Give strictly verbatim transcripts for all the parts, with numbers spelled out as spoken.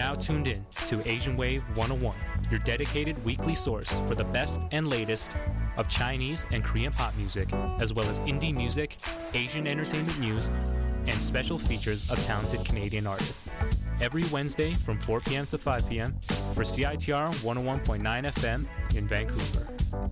now tuned in to Asian Wave one oh one, your dedicated weekly source for the best and latest of Chinese and Korean pop music, as well as indie music, Asian entertainment news, and special features of talented Canadian artists. Every Wednesday from four p.m. to five p.m. for C I T R one oh one point nine F M in Vancouver.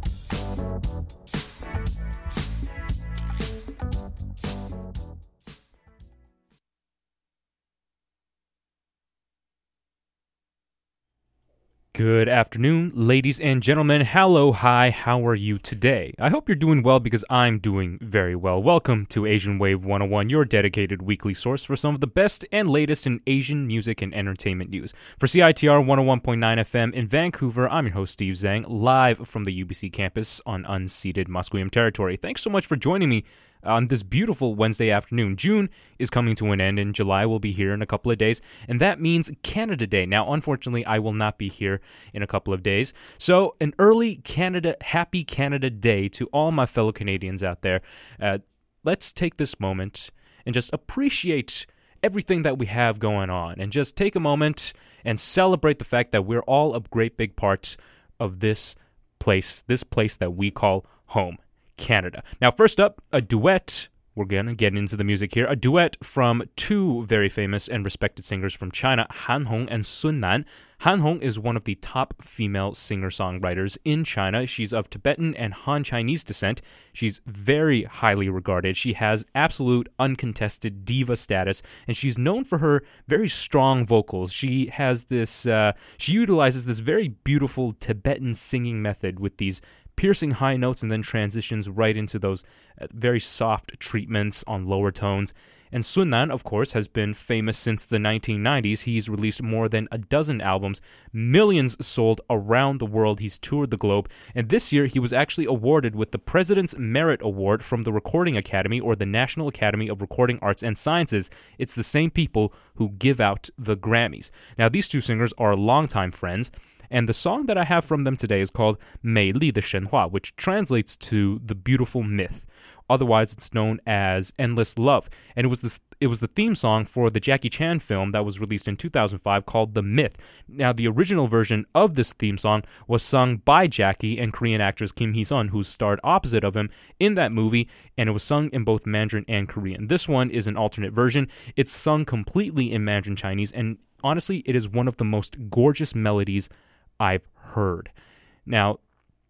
Good afternoon, ladies and gentlemen. Hello, hi, how are you today? I hope you're doing well because I'm doing very well. Welcome to Asian Wave one oh one, your dedicated weekly source for some of the best and latest in Asian music and entertainment news. For C I T R one oh one point nine F M in Vancouver, I'm your host, Steve Zhang, live from the U B C campus on unceded Musqueam territory. Thanks so much for joining me on this beautiful Wednesday afternoon. June is coming to an end and July will be here in a couple of days, and that means Canada Day. Now, unfortunately, I will not be here in a couple of days, so an early Canada, happy Canada Day to all my fellow Canadians out there. Uh, let's take this moment and just appreciate everything that we have going on and just take a moment and celebrate the fact that we're all a great big part of this place, this place that we call home. Canada. Now, first up, a duet. We're going to get into the music here. A duet from two very famous and respected singers from China, Han Hong and Sun Nan. Han Hong is one of the top female singer-songwriters in China. She's of Tibetan and Han Chinese descent. She's very highly regarded. She has absolute uncontested diva status, and she's known for her very strong vocals. She has this, uh, she utilizes this very beautiful Tibetan singing method with these piercing high notes and then transitions right into those uh, very soft treatments on lower tones. And Sun Nan, of course, has been famous since the nineteen nineties. He's released more than a dozen albums, millions sold around the world. He's toured the globe. And this year, he was actually awarded with the President's Merit Award from the Recording Academy, or the National Academy of Recording Arts and Sciences. It's the same people who give out the Grammys. Now, these two singers are longtime friends. And the song that I have from them today is called 美丽的神话, which translates to the beautiful myth. Otherwise, it's known as Endless Love. And it was this, it was the theme song for the Jackie Chan film that was released in two thousand five called The Myth. Now, the original version of this theme song was sung by Jackie and Korean actress Kim Hee-sun, who starred opposite of him in that movie, and it was sung in both Mandarin and Korean. This one is an alternate version. It's sung completely in Mandarin Chinese, and honestly, it is one of the most gorgeous melodies I've heard. Now,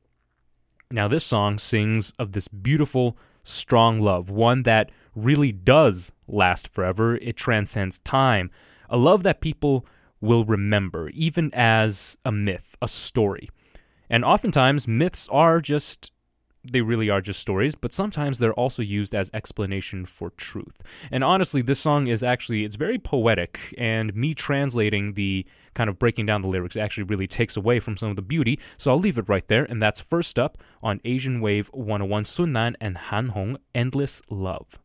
now this song sings of this beautiful, strong love, one that really does last forever. It transcends time, a love that people will remember, even as a myth, a story. And oftentimes, myths are just, they really are just stories, but sometimes they're also used as explanation for truth. And honestly, this song is actually, it's very poetic, and me translating the kind of breaking down the lyrics actually really takes away from some of the beauty, so I'll leave it right there. And that's first up on Asian Wave one oh one, Sun Nan and Han Hong, Endless Love.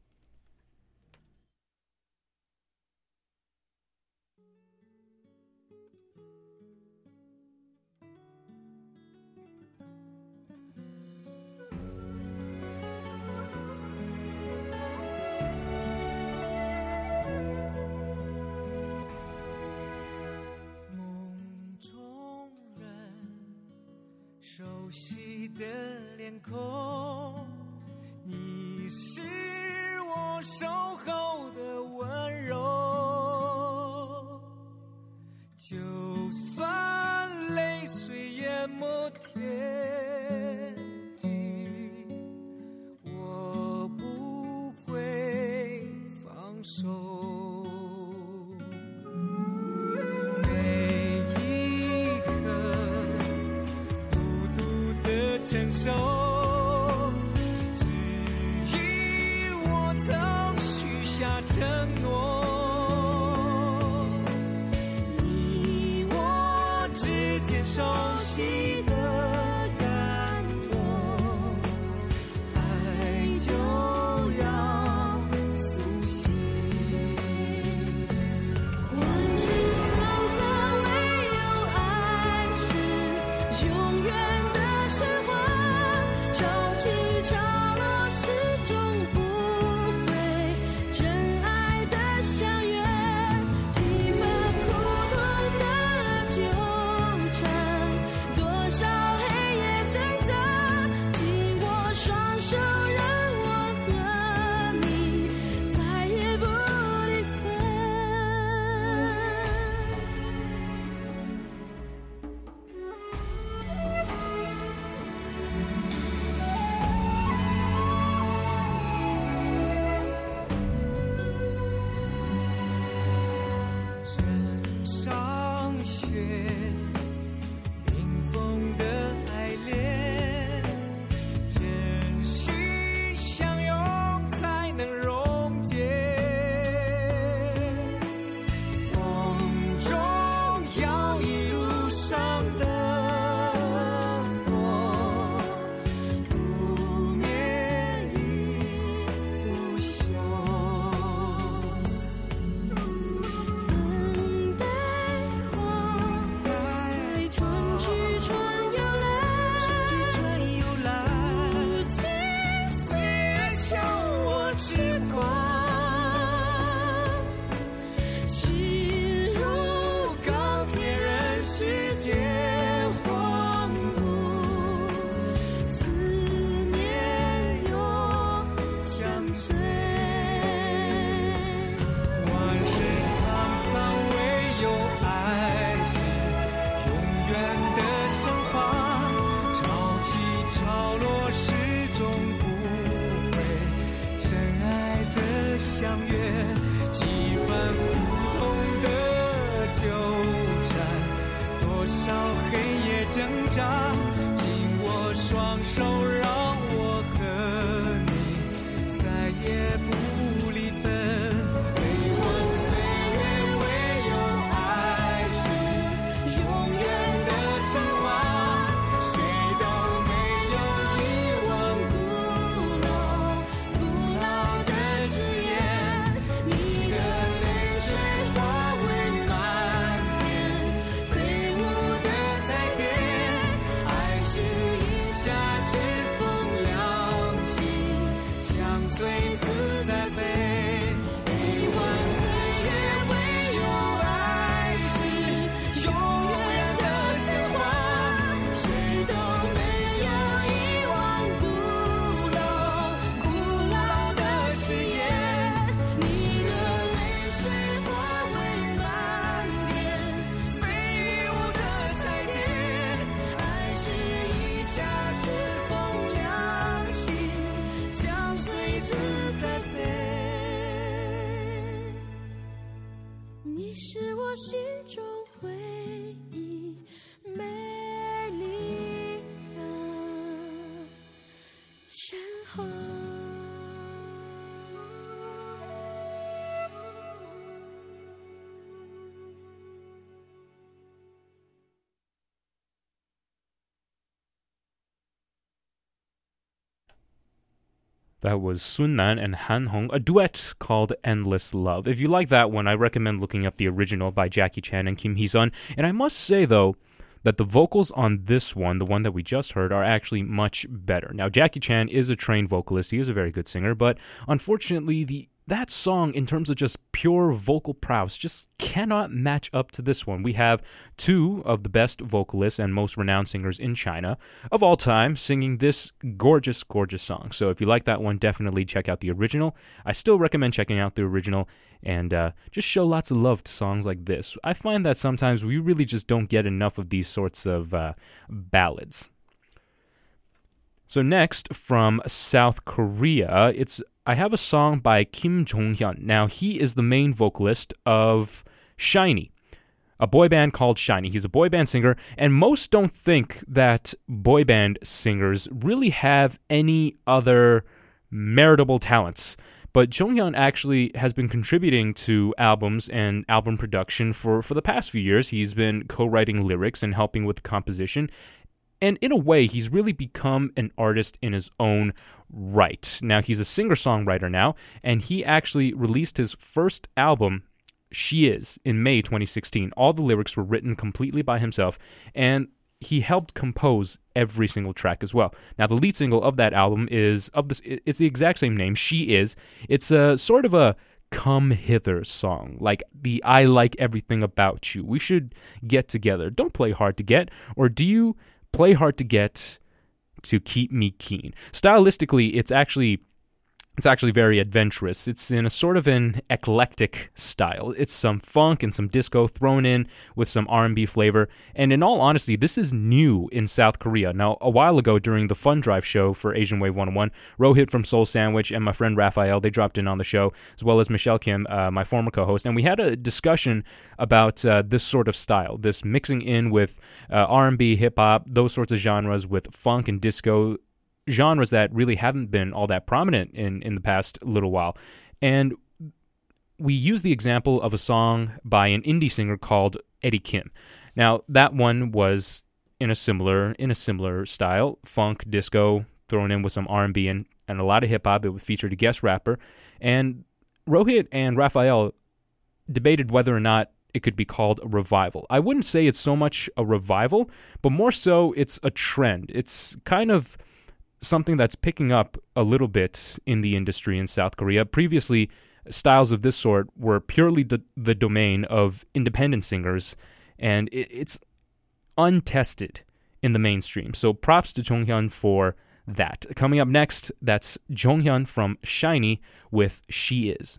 挣扎，紧握双手，让我和你再也不离分。每晚岁月唯有爱是永远的神话，谁都没有遗忘古老古老的誓言。你的泪水化为漫天飞舞的彩蝶，爱是一下指风凉气，相随自在飞。每晚岁月唯有爱是永远的神话，谁都没有遗忘古老古老的誓言。你的泪水化为漫天飞舞的彩蝶，爱是一下指风凉气，相随自在飞。你是我心中唯一美丽的神话。 That was Sun Nan and Han Hong, a duet called Endless Love. If you like that one, I recommend looking up the original by Jackie Chan and Kim Hee-sun. And I must say, though, that the vocals on this one, the one that we just heard, are actually much better. Now, Jackie Chan is a trained vocalist. He is a very good singer, but unfortunately, the that song, in terms of just pure vocal prowess, just cannot match up to this one. We have two of the best vocalists and most renowned singers in China of all time singing this gorgeous, gorgeous song. So if you like that one, definitely check out the original. I still recommend checking out the original and uh, just show lots of love to songs like this. I find that sometimes we really just don't get enough of these sorts of uh, ballads. So next, from South Korea, it's I have a song by Kim Jong-hyun. Now, he is the main vocalist of SHINee, a boy band called SHINee. He's a boy band singer, and most don't think that boy band singers really have any other meritable talents. But Jong-hyun actually has been contributing to albums and album production for, for the past few years. He's been co-writing lyrics and helping with the composition. And in a way, he's really become an artist in his own right. Now, he's a singer-songwriter now, and he actually released his first album, She Is, in May twenty sixteen. All the lyrics were written completely by himself, and he helped compose every single track as well. Now, the lead single of that album is of this. It's the exact same name, She Is. It's a sort of a come hither song, like the I like everything about you. We should get together. Don't play hard to get, or do you play hard to get to keep me keen? Stylistically, it's actually it's actually very adventurous. It's in a sort of an eclectic style. It's some funk and some disco thrown in with some R and B flavor. And in all honesty, this is new in South Korea. Now, a while ago during the Fun Drive show for Asian Wave one oh one, Rohit from Seoul Sandwich and my friend Raphael, they dropped in on the show, as well as Michelle Kim, uh, my former co-host. And we had a discussion about uh, this sort of style, this mixing in with uh, R and B, hip-hop, those sorts of genres with funk and disco, genres that really haven't been all that prominent in, in the past little while. And we use the example of a song by an indie singer called Eddie Kim. Now, that one was in a similar in a similar style, funk, disco, thrown in with some R and B and, and a lot of hip-hop. It featured a guest rapper. And Rohit and Raphael debated whether or not it could be called a revival. I wouldn't say it's so much a revival, but more so it's a trend. It's kind of something that's picking up a little bit in the industry in South Korea. Previously, styles of this sort were purely the, the domain of independent singers, and it, it's untested in the mainstream. So props to Jonghyun for that. Coming up next, that's Jonghyun from SHINee with She Is.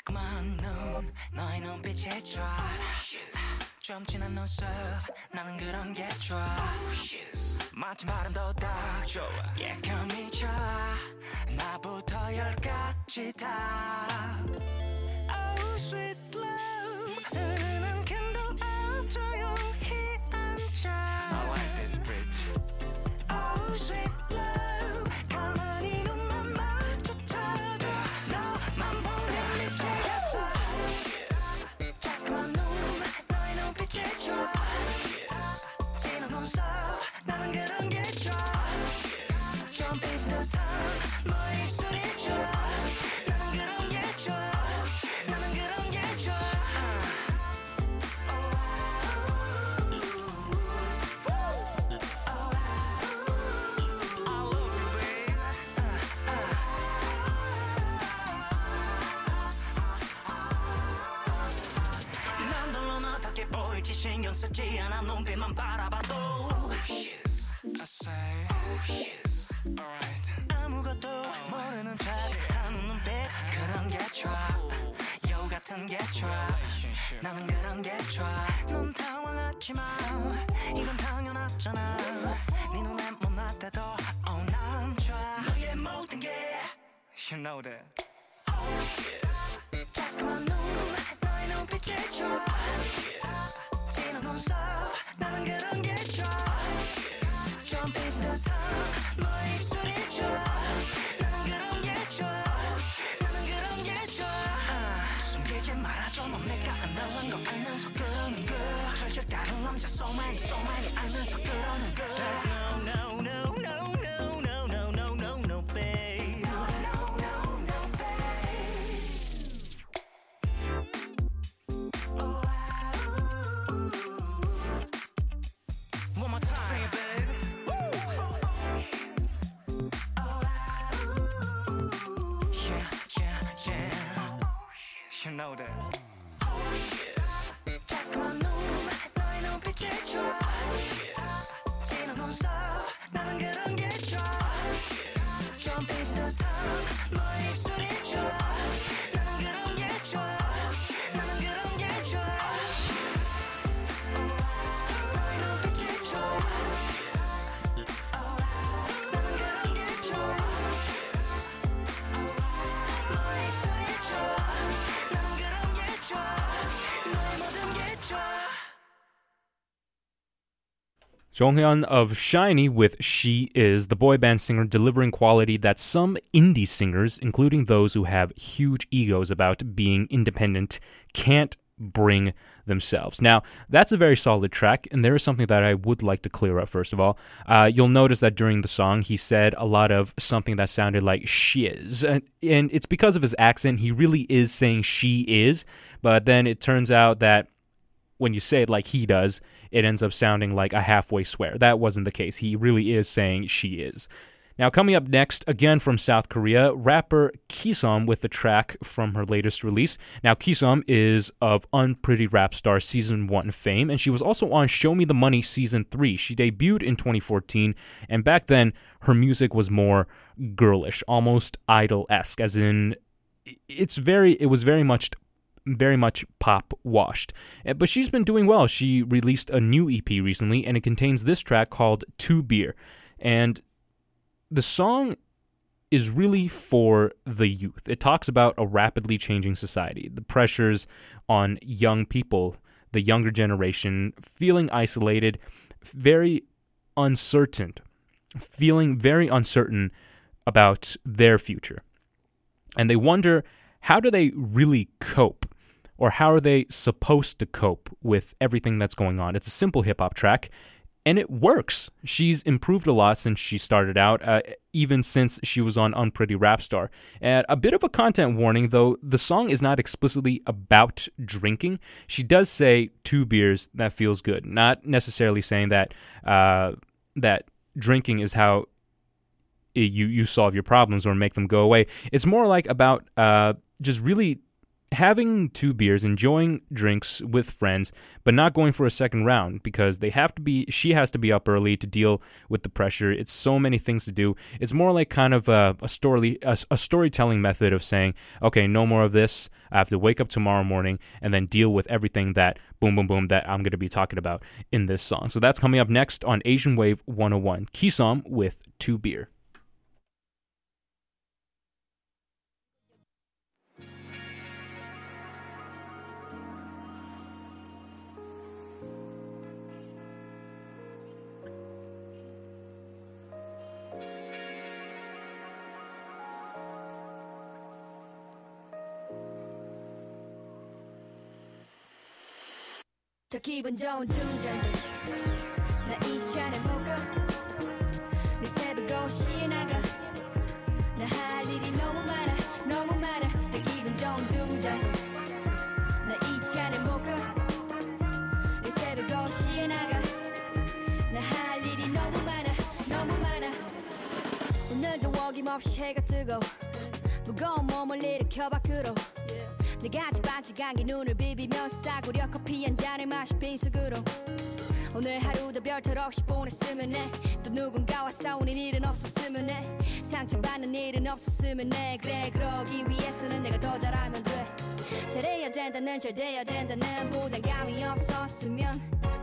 자꾸만 눈 너의 눈빛에 drive 좀 진한 눈썹 나는 그런 게 drive 마치 바람도 딱 좋아 Yeah come 미쳐 나부터 열까지 다 Oh sweet love 흐르는 candle 앞 조용히 앉아 I like this bridge Oh sweet love 가만히 눈만 마주쳐도 너만 보면 미치겠어 자꾸만 눈 너의 눈빛에 줘 진한 눈썹 나는 그런 게 줘 좀 비슷한 너의 입술이 줘 나는 그런 게 줘 나는 그런 게 줘 난 덜로 나답게 보일지 신경 쓰지 않아 눈빛만 바라봐도 I say alright 아무것도 모르는 척하는 눈빛 그런 게 좋아 여우 같은 게 좋아 나는 그런 게 좋아 넌 당황하지마 이건 당연하잖아 네 눈에 못 났대도 oh 난 좋아 너의 모든 게 You know that Oh shit 자꾸만 눈 너의 눈빛에 줘 진한 눈썹 나는 그런 게 좋아 좀 비슷한 너의 입술이 줘 나는 그런 게 좋아 나는 그런 게 좋아 숨기지 말아줘 넌 내가 안달난 거 알면서 그러는 거 절절 다른 남자 so many so many 알면서 그러는 거 There's no no no no no no no no no no babe No no no no babe Oh One more time Sing it babe Yeah, yeah, yeah. You know that. Oh shit. 자꾸만 눈 너의 눈빛에 줘. 진한 눈썹 나는 그런 게 줘. 좀 비슷한 너의 입술이 줘. 나는 그런 게 줘. 나는 그런 게 줘. 너의 눈빛에 줘. 나는 그런 게 줘. Jonghyun of SHINee with She Is, the boy band singer delivering quality that some indie singers, including those who have huge egos about being independent, can't bring themselves. Now, that's a very solid track, and there is something that I would like to clear up first of all. Uh, you'll notice that during the song, he said a lot of something that sounded like shiz, and, and it's because of his accent. He really is saying she is, but then it turns out that when you say it like he does, it ends up sounding like a halfway swear. That wasn't the case. He really is saying she is. Now, coming up next, again from South Korea, rapper Kiseom with the track from her latest release. Now, Kiseom is of Unpretty Rap Star Season one fame, and she was also on Show Me the Money Season three. She debuted in twenty fourteen, and back then, her music was more girlish, almost idol-esque, as in, it's very, it was very much very much pop washed. But she's been doing well. She released a new E P recently, and it contains this track called Two Beer. And the song is really for the youth. It talks about a rapidly changing society, the pressures on young people, the younger generation, feeling isolated, very uncertain, feeling very uncertain about their future. And they wonder, how do they really cope? Or how are they supposed to cope with everything that's going on? It's a simple hip-hop track, and it works. She's improved a lot since she started out, uh, even since she was on Unpretty Rap Star. And a bit of a content warning, though, the song is not explicitly about drinking. She does say two beers, that feels good. Not necessarily saying that uh, that drinking is how you, you solve your problems or make them go away. It's more like about uh, just really having two beers, enjoying drinks with friends, but not going for a second round because they have to be, she has to be up early to deal with the pressure. It's so many things to do. It's more like kind of a, a story, a, a storytelling method of saying, okay, no more of this. I have to wake up tomorrow morning and then deal with everything that boom, boom, boom that I'm going to be talking about in this song. So that's coming up next on Asian Wave one oh one. Kisom with Two Beer. 더 기분 좋은 두 잔 나 이 잔에 먹어 내 새벽 오시에 나가 나 할 일이 너무 많아 너무 많아 더 기분 좋은 두 잔 나 이 잔에 먹어 내 새벽 오시에 나가 나 할 일이 너무 많아 너무 많아 오늘도 어김없이 해가 뜨고 무거운 몸을 일으켜 밖으로 내가 반짝반짝하게 눈을 비비며 싸구려 커피 한 잔을 마시 빈속으로 오늘 하루도 별탈 없이 보냈으면 해 또 누군가와 싸우는 일은 없었으면 해 상처받는 일은 없었으면 해 그래 그러기 위해서는 내가 더 잘하면 돼 잘해야 된다는 잘 돼야 된다는 부담감이 없었으면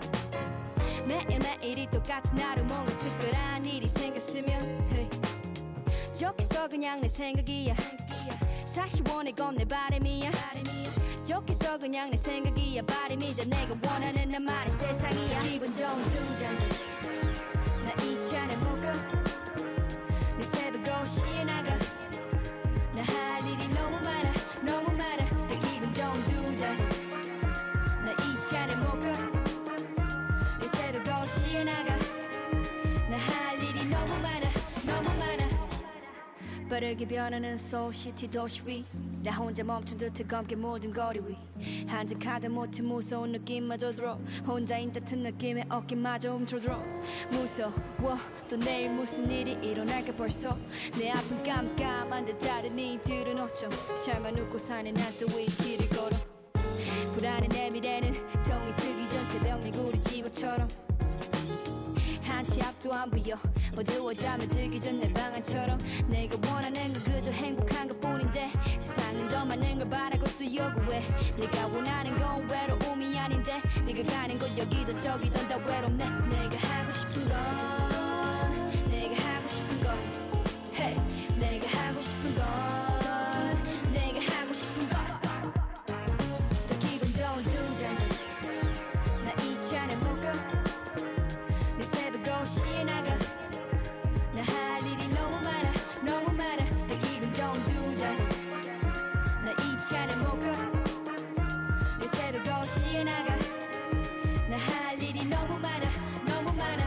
매일매일이 똑같은 하루 뭔가 특별한 일이 생겼으면 hey. 좋겠어 그냥 내 생각이야 사실 원해 건 내 바람이야 좋겠어 그냥 내 생각이야 바람이자 내가 원하는 나만의 세상이야 기분 좋은 두 잔 나 이 잔에 먹어 내 새벽 오시에 나가 나 할 일이 너무 많아 너무 많아 내 기분 좋은 두 잔 나 이 잔에 먹어 내 새벽 오시에 나가 나 할 일이 너무 많아 너무 많아 빠르게 변하는 소울시티 도시 위 나 혼자 멈춘 듯해 검게 모든 거리 위 한적하다 못해 무서운 느낌마저 들어 혼자인 듯한 느낌에 어깨마저 움츠러들어 무서워 또 내일 무슨 일이 일어날까 벌써 내 앞은 깜깜한데 다른 이들은 어쩜 잘만 웃고 사는 난 또 이 길을 걸어 불안해 내 미래는 동이 뜨기 전 새벽 내구리 집어처럼 한치 앞도 안 보여 어두워 잠에 들기 전 내 방안처럼 내가 원하는 건 그저 행복한 것뿐인데 세상은 더 많은 걸 바라고 또 요구해 내가 원하는 건 외로움이 아닌데 네가 가는 곳 여기도 저기도 다 외롭네 내가 하고 싶은 건 내가 하고 싶은 건 hey. 내가 하고 싶은 건 내가 하고 싶은 건 더 기분 좋은 두 잔 나 이 잔에 먹어 내 새벽 오시에 나가 나 할 일이 너무 많아 너무 많아 내 기분 좋은 두 잔 나 이 잔에 먹어 내 새벽 오시에 나가 나 할 일이 너무 많아 너무 많아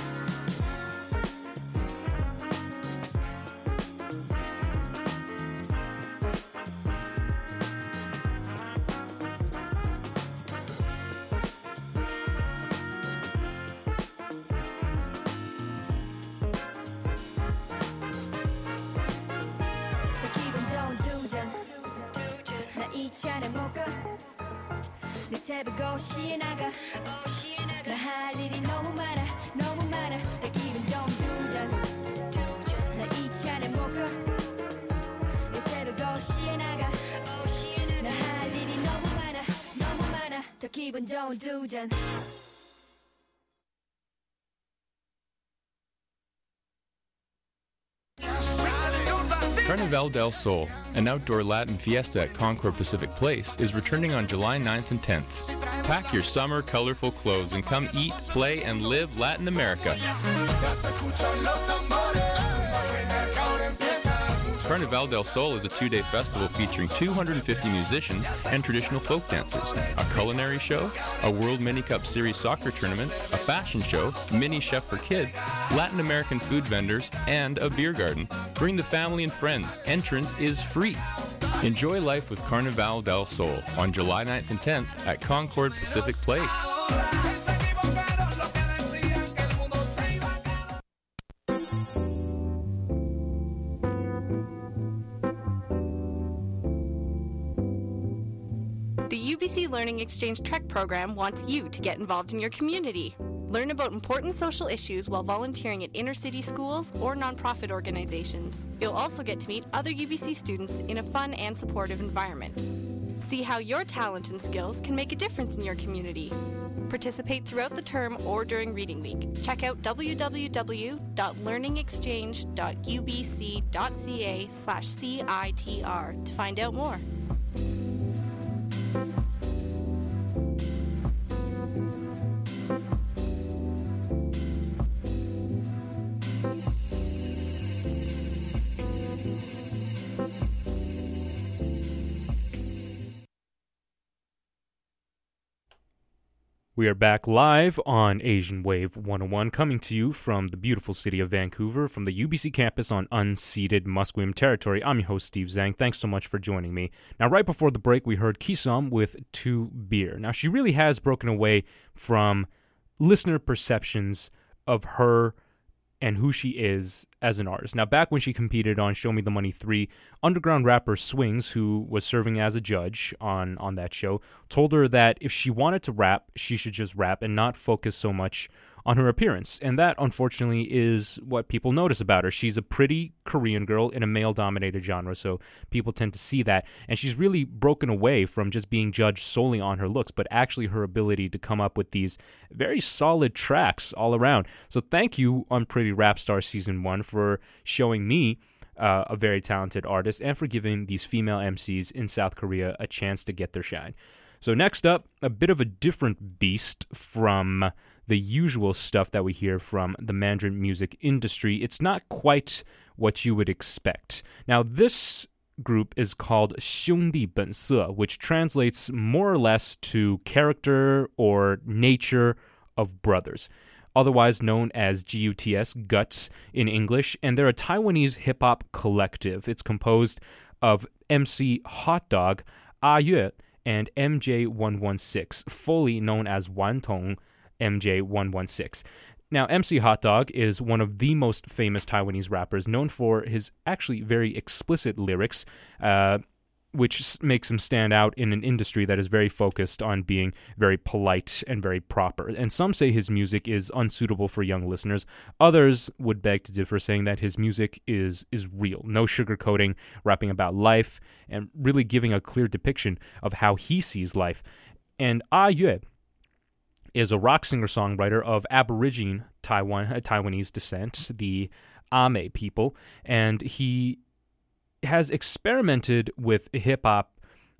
이 잔에 먹어 내 새벽 오시에 나가 나 할 일이 너무 많아 너무 많아 내 기분 좋은 두 잔 나 이 잔에 먹어 내 새벽 오시에 나가 나 할 일이 너무 많아 너무 많아 더 기분 좋은 두 잔 Carnaval del Sol, an outdoor Latin fiesta at Concord Pacific Place, is returning on July ninth and tenth. Pack your summer colorful clothes and come eat, play, and live Latin America. Carnaval del Sol is a two-day festival featuring two hundred fifty musicians and traditional folk dancers, a culinary show, a World Mini Cup Series soccer tournament, a fashion show, mini chef for kids, Latin American food vendors, and a beer garden. Bring the family and friends. Entrance is free. Enjoy life with Carnaval del Sol on July ninth and tenth at Concord Pacific Place. The U B C Learning Exchange Trek program wants you to get involved in your community. Learn about important social issues while volunteering at inner-city schools or nonprofit organizations. You'll also get to meet other U B C students in a fun and supportive environment. See how your talent and skills can make a difference in your community. Participate throughout the term or during Reading Week. Check out w w w dot learning exchange dot u b c dot c a slash C I T R to find out more. We are back live on Asian Wave one oh one, coming to you from the beautiful city of Vancouver, from the U B C campus on unceded Musqueam territory. I'm your host, Steve Zhang. Thanks so much for joining me. Now, right before the break, we heard Kisom with Two Beer. Now, she really has broken away from listener perceptions of her and who she is as an artist. Now, back when she competed on Show Me the Money three, underground rapper Swings, who was serving as a judge on, on that show, told her that if she wanted to rap, she should just rap and not focus so much on her appearance. And that, unfortunately, is what people notice about her. She's a pretty Korean girl in a male-dominated genre, so people tend to see that. And she's really broken away from just being judged solely on her looks, but actually her ability to come up with these very solid tracks all around. So thank you on Pretty Rap Star Season one for showing me uh, a very talented artist and for giving these female M Cs in South Korea a chance to get their shine. So next up, a bit of a different beast from the usual stuff that we hear from the Mandarin music industry. It's not quite what you would expect. Now, this group is called 兄弟本色, which translates more or less to character or nature of brothers, otherwise known as G U T S, Guts in English, and they're a Taiwanese hip-hop collective. It's composed of M C Hot Dog, Ah Yue, and M J one one six, fully known as Wan Tong M J one one six. Now, M C Hot Dog is one of the most famous Taiwanese rappers, known for his actually very explicit lyrics, uh, which makes him stand out in an industry that is very focused on being very polite and very proper. And some say his music is unsuitable for young listeners. Others would beg to differ, saying that his music is is real, no sugarcoating, rapping about life, and really giving a clear depiction of how he sees life. And Ah Yue is a rock singer-songwriter of Aborigine Taiwan, uh, Taiwanese descent, the Ame people, and he has experimented with hip-hop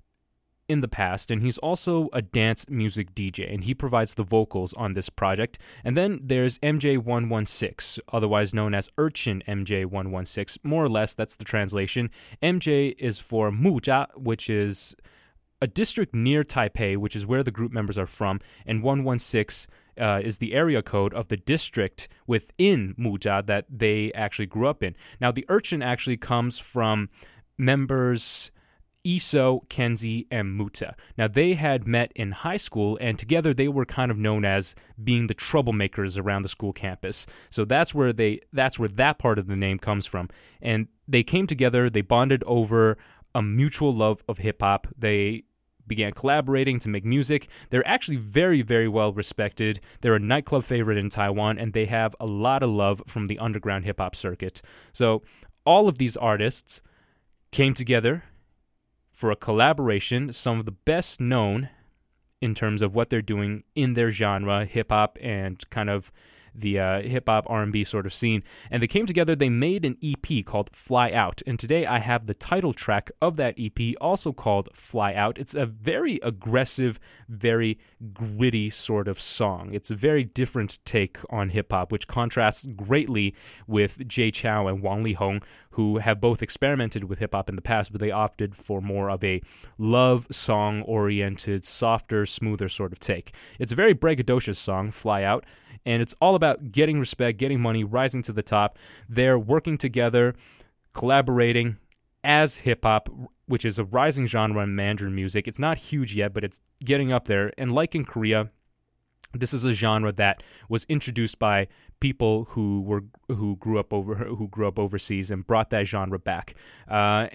in the past, and he's also a dance music D J, and he provides the vocals on this project. And then there's M J one one six, otherwise known as Urchin M J one one six. More or less, that's the translation. M J is for Muzha, which is a district near Taipei, which is where the group members are from, and one one six uh, is the area code of the district within Muzha that they actually grew up in. Now, the Urchin actually comes from members Iso, Kenzie, and Muta. Now, they had met in high school, and together they were kind of known as being the troublemakers around the school campus. So that's where they that's where that part of the name comes from. And they came together, they bonded over a mutual love of hip-hop. They began collaborating to make music. They're actually very, very well respected. They're a nightclub favorite in Taiwan, and they have a lot of love from the underground hip-hop circuit. So all of these artists came together for a collaboration, some of the best known in terms of what they're doing in their genre, hip-hop and kind of the uh, hip-hop R and B sort of scene. And they came together, they made an E P called Fly Out. And today I have the title track of that E P, also called Fly Out. It's a very aggressive, very gritty sort of song. It's a very different take on hip-hop, which contrasts greatly with Jay Chou and Wang Lihong, who have both experimented with hip-hop in the past, but they opted for more of a love song-oriented, softer, smoother sort of take. It's a very braggadocious song, Fly Out, and it's all about getting respect, getting money, rising to the top. They're working together, collaborating as hip-hop, which is a rising genre in Mandarin music. It's not huge yet, but it's getting up there. And like in Korea, this is a genre that was introduced by people who were who grew up over who grew up overseas and brought that genre back. Uh, and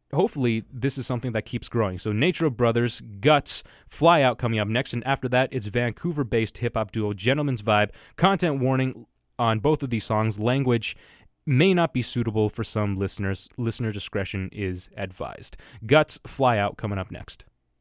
hopefully this is something that keeps growing. So Nature of Brothers, Guts, Fly Out coming up next, and after that it's Vancouver-based hip-hop duo Gentleman's Vibe. Content warning on both of these songs: language may not be suitable for some listeners. Listener discretion is advised. Guts, Fly Out coming up next.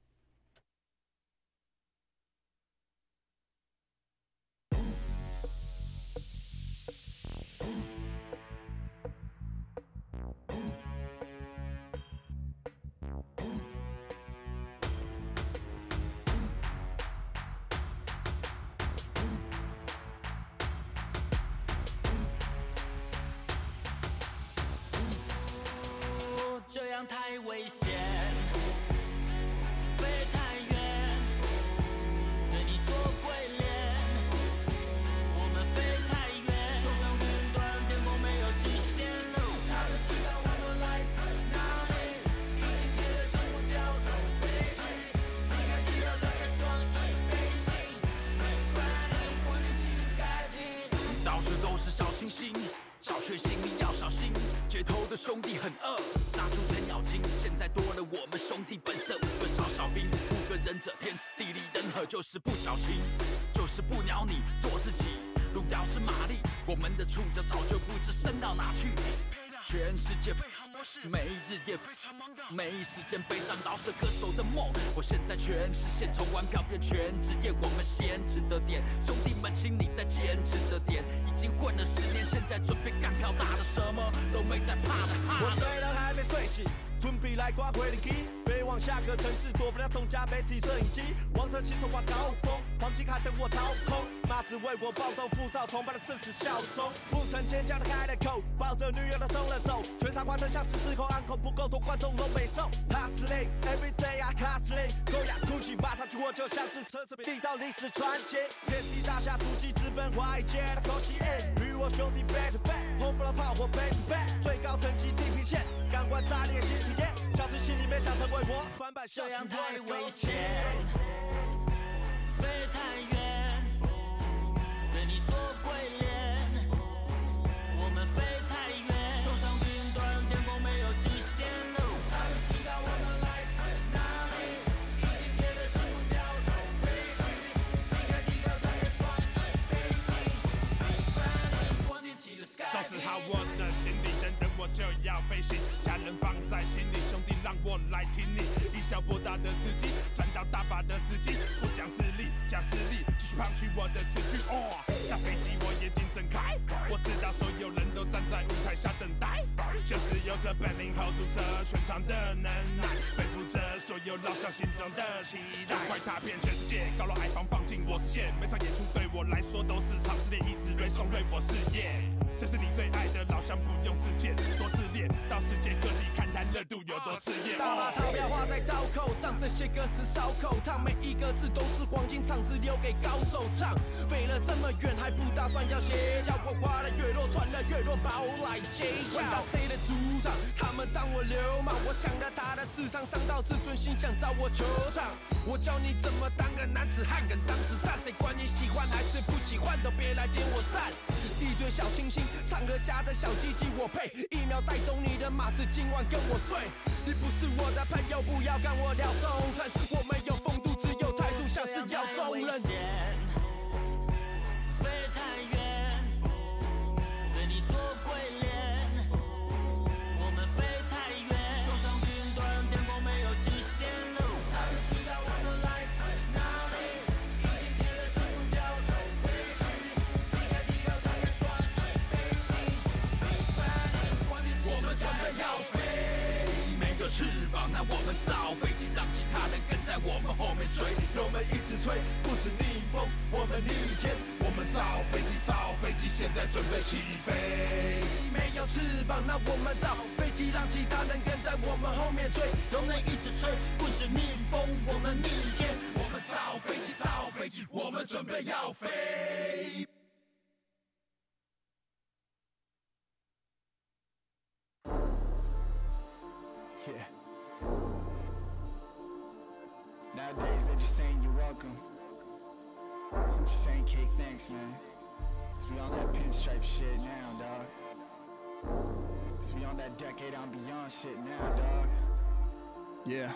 这样太危险，飞太远，对你做鬼脸。我们飞太远，冲上云端，天空没有极限路。他们知道我们来自哪里，已经贴了心不掉头飞去。离开地球，张开双翼飞行，没关系，我就进 sky team。到处都是小清新。小确幸你要小心，街头的兄弟很饿，杀出程咬金。现在多了我们兄弟本色，五个少小兵，五个忍者，天时地利人和，就是不矫情，就是不鸟你，做自己。路遥知马力，我们的触角早就不知伸到哪去。全世界飞航模式，每日也非常忙的，没时间悲伤饶舌歌手的梦。我现在全实现，从玩票变全职业，我们先值得点，兄弟们，请你再坚持着点。已经混了十年，现在准备干票大的，什么都没在怕的。我睡了还没睡醒，准备来刮回力机，飞往下个城市，躲不了众家媒体摄影机。王者骑手挂高峰，黄金卡等我掏空，马子为我暴动浮躁，崇拜的正是效忠。不曾坚强的开了口，抱着女友的松了手，全场观众像是失控，安可不够多，观众都没送。Hustling every day I hustling， 高雅哭泣，马上去我就像是奢侈品，缔造历史传奇。遍地大侠突击，资本华尔街的口气，与我兄弟 back to back， 轰不了炮火 back to back， 最高层级地平线，感官炸裂新体验，小事心里面想成为我，翻版这样太危险，飞太远，对你做鬼脸，我们飞太远，冲上云端，天空没有极限路。他们知道我们来自哪里，已经贴了心不掉头飞去，离开地球，张开双翼飞行，没关系，光剑起了 sky。 收拾好我的行李，等等我就要飞行，家人放在心里，兄弟让我来听你。以小博大的司机，赚到大把的资金，不讲自立，讲实力，继续胖取我的词句。哦，下飞机我眼睛睁开，我知道所有人都站在舞台下等待，就是有着本领 hold 住这全场的能耐，背负着所有老乡心中的期待，快踏遍全世界，高楼矮房放进我视线，每场演出对我来说都是场试炼，一直锐送锐我事业。这是你最爱的老乡，不用自荐，多自恋，到世界各地看谈热度有多炽烈。 大把钞票花在刀口上，这些歌词烧口烫，每一个字都是黄金，唱只留给高手唱。飞了这么远，还不打算要歇脚，我花了越多，赚了越多，把我来揭晓。到谁的主场？他们当我流氓，我抢了他的市场，伤到自尊心，想找我球场。我教你怎么当个男子汉，跟当子弹，谁管你喜欢还是不喜欢，都别来点我赞。一堆小清新，唱歌夹着小鸡鸡，我配一秒带走你的马子，今晚跟我睡。你不是我的朋友，不要跟我聊忠诚。我们有风度，只有态度，像是要中人。飞太远，对你做鬼脸。我们飞太远，冲上云端，天空没有极限路。他们知道我们来自哪里，已经贴了心不掉头飞去，离开地球，张开双翼飞行。我们准备要飞。翅膀，那我们造飞机，让其他人跟在我们后面追。油门一直吹，不止逆风，我们逆天。我们造飞机，造飞机，现在准备起飞。没有翅膀，那我们造飞机，让其他人跟在我们后面追。油门一直吹，不止逆风，我们逆天。我们造飞机，造飞机，我们准备要飞。 Yeah. Nowadays they're just saying you're welcome. I'm just saying cake thanks, man. Cause we on that pinstripe shit now, dog. Cause we on that decade and beyond shit now, dog. Yeah.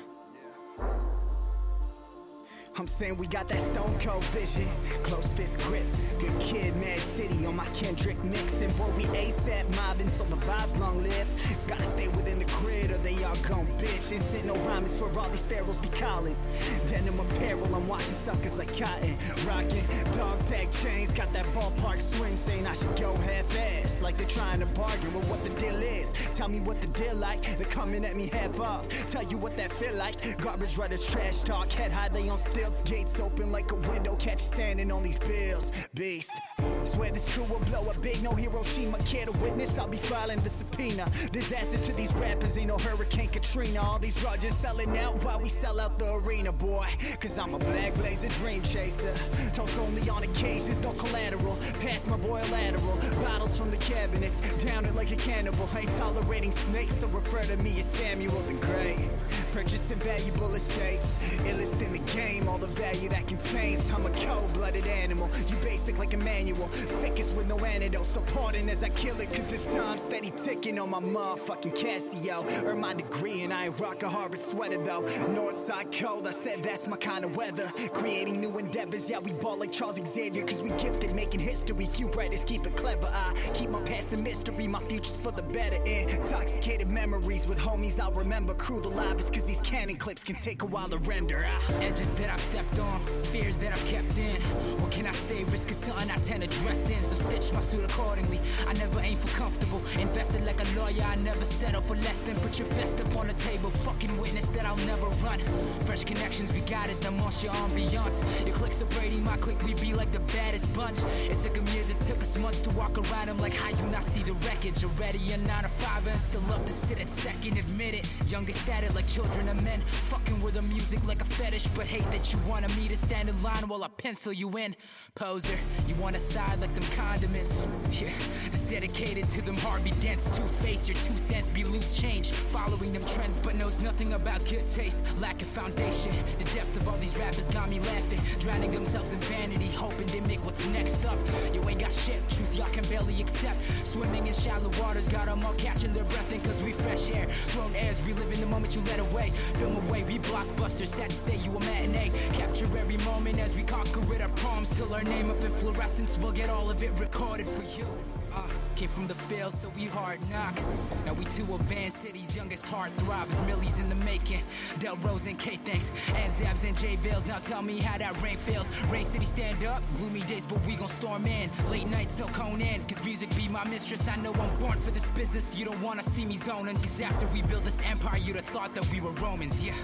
I'm saying we got that stone cold vision, close fist grip, good kid, Mad City on my Kendrick mix, and boy we ASAP mobbing so the vibes long live. Gotta stay within the grid or they all gon' bitch. Instant no rhymes for all these pharaohs be calling. Denim apparel, I'm watching suckers like cotton, rocking dog tag chains, got that ballpark swing, saying I should go half-ass, like they're trying to bargain with what the deal is. Tell me what the deal like, they're coming at me half off. Tell you what that feel like, garbage writers trash talk, head high they on stilts. Gates open like a window, catch standing on these bills. Beast. Swear this crew will blow up big, no Hiroshima, care to witness, I'll be filing the subpoena. Disaster to these rappers, ain't no Hurricane Katrina. All these Rogers selling out while we sell out the arena, boy. Cause I'm a black blazer dream chaser. Toast only on occasions, no collateral. Pass my boy lateral. Bottles from the cabinets, down it like a cannibal. Ain't tolerating snakes, so refer to me as Samuel the Great. Purchasing valuable estates, illest in the game, all the value that contains. I'm a cold-blooded animal, you basic like a manual, sickest with no antidote. So pardon as I kill it, cause the time's steady ticking on my motherfucking Casio. Earn my degree and I ain't rock a Harvard sweater though. Northside cold, I said that's my kind of weather. Creating new endeavors, yeah we ball like Charles Xavier, cause we gifted making history. Few writers keep it clever, I keep my past a mystery, my future's for the better. Intoxicated memories with homies I'll remember. Cruel alive is cause these cannon clips can take a while to render. ah. Edges that I've stepped on, fears that I've kept in. What can I say? Risk is something I tend to dress in, so stitch my suit accordingly. I never aim for comfortable, invested like a lawyer, I never settle for less than. Put your best up on the table, fucking witness that I'll never run. Fresh connections, we got it, the most your ambiance. Your cliques are Brady, my clique, we be like the baddest bunch. It took them years, it took us months to walk around them like how you not see the wreckage. Already a nine to five and still love to sit at second, admit it. Youngest at it like children of men, fucking with the music like a fetish, but hate that you wanted me to stand in line while I pencil you in. Poser, you wanna side like them condiments. Yeah, it's dedicated to them Harvey Dents. Two-face, your two cents be loose change. Following them trends, but knows nothing about good taste. Lack of foundation, the depth of all these rappers got me laughing. Drowning themselves in vanity, hoping they make what's next up. You ain't got shit, truth y'all can barely accept. Swimming in shallow waters, got them all catching their breath in, cause we fresh air. Thrown airs, reliving the moment you let away. Film away, we blockbusters, sad to say you a matinee. Capture every moment as we conquer it, our palms. Still our name up in fluorescence, we'll get all of it recorded for you. Uh, came from the field, so we hard knock. Now we two advanced cities, youngest heart throbs. Millies in the making, Del Rose and K-Thanks, and Zabs and J-Vales. Now tell me how that rain feels. Rain City stand up, gloomy days, but we gon' storm in. Late nights, no Conan, cause music be my mistress. I know I'm born for this business, you don't wanna see me zoning. Cause after we build this empire, you'd have thought that we were Romans, yeah.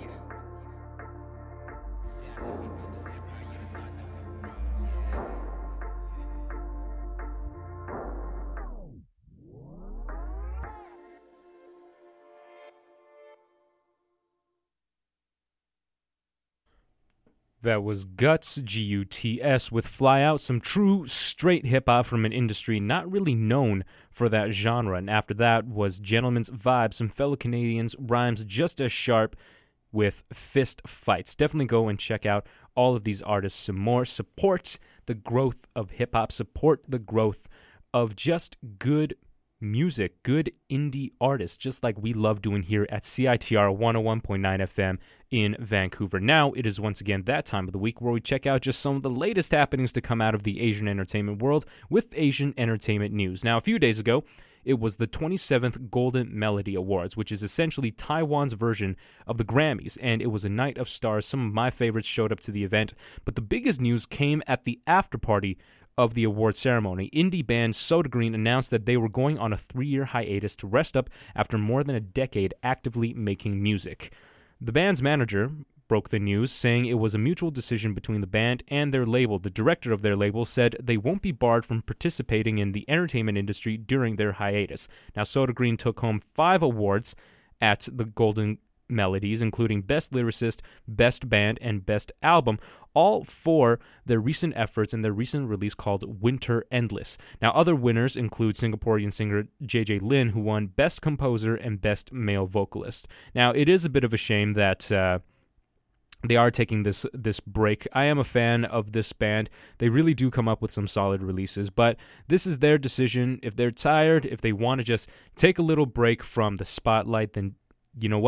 That was Guts, G U T S, with Fly Out, some true straight hip-hop from an industry not really known for that genre. And after that was Gentleman's Vibe, some fellow Canadians, rhymes just as sharp with Fist Fights. Definitely go and check out all of these artists some more. Support the growth of hip-hop. Support the growth of just good music, good indie artists, just like we love doing here at C I T R one oh one point nine F M in Vancouver. Now it is once again that time of the week where we check out just some of the latest happenings to come out of the Asian entertainment world with Asian entertainment news. Now, a few days ago, it was the twenty-seventh Golden Melody Awards, which is essentially Taiwan's version of the Grammys, and it was a night of stars. Some of my favorites showed up to the event, but the biggest news came at the after party of the award ceremony. Indie band Soda Green announced that they were going on a three-year hiatus to rest up after more than a decade actively making music. The band's manager broke the news, saying it was a mutual decision between the band and their label. The director of their label said they won't be barred from participating in the entertainment industry during their hiatus. Now, Soda Green took home five awards at the Golden Melodies, including Best Lyricist, Best Band, and Best Album, all for their recent efforts and their recent release called Winter Endless. Now, other winners include Singaporean singer J J Lin, who won Best Composer and Best Male Vocalist. Now, it is a bit of a shame that uh, they are taking this this break. I am a fan of this band. They really do come up with some solid releases, but this is their decision. If they're tired, if they want to just take a little break from the spotlight, then you know what?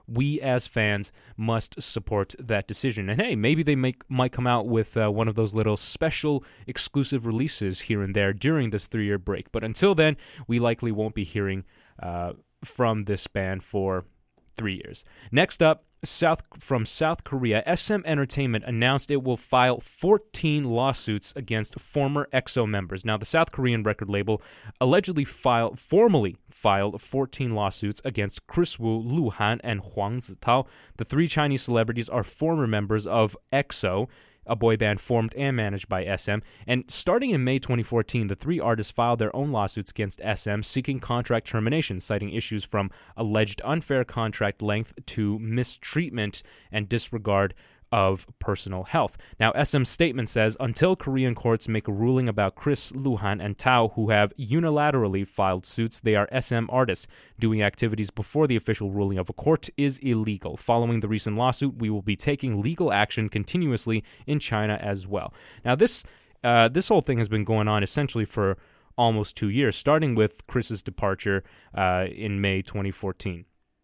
we as fans must support that decision. And hey, maybe they make, might come out with uh, one of those little special exclusive releases here and there during this three-year break. But until then, we likely won't be hearing uh, from this band for three years. Next up, South from South Korea, S M Entertainment announced it will file fourteen lawsuits against former E X O members. Now, the South Korean record label allegedly filed, formally filed fourteen lawsuits against Chris Wu, Lu Han, and Huang Zitao. The three Chinese celebrities are former members of E X O, a boy band formed and managed by S M. And starting in May twenty fourteen, the three artists filed their own lawsuits against S M, seeking contract termination, citing issues from alleged unfair contract length to mistreatment and disregard of personal health. Now, S M's statement says, until Korean courts make a ruling about Chris, Luhan, and Tao, who have unilaterally filed suits, they are S M artists. Doing activities before the official ruling of a court is illegal. Following the recent lawsuit, we will be taking legal action continuously in China as well. Now, this uh, this whole thing has been going on essentially for almost two years, starting with Chris's departure uh, in May twenty fourteen.